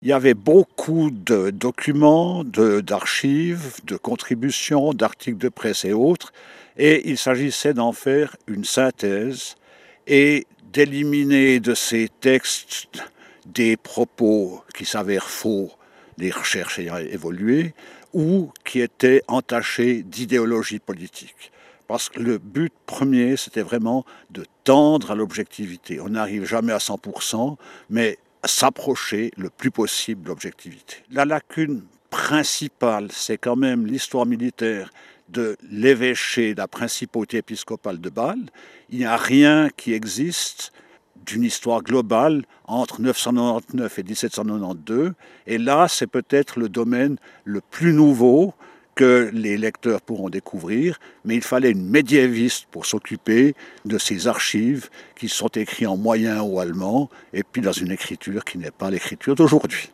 Il y avait beaucoup de documents, d'archives, de contributions, d'articles de presse et autres, et il s'agissait d'en faire une synthèse et d'éliminer de ces textes des propos qui s'avèrent faux, des recherches ayant évolué, ou qui étaient entachés d'idéologie politique. Parce que le but premier, c'était vraiment de tendre à l'objectivité. On n'arrive jamais à 100%, mais s'approcher le plus possible de l'objectivité. La lacune principale, c'est quand même l'histoire militaire de l'évêché de la principauté épiscopale de Bâle. Il n'y a rien qui existe d'une histoire globale entre 999 et 1792. Et là, c'est peut-être le domaine le plus nouveau que les lecteurs pourront découvrir, mais il fallait une médiéviste pour s'occuper de ces archives qui sont écrites en moyen ou allemand, et puis dans une écriture qui n'est pas l'écriture d'aujourd'hui.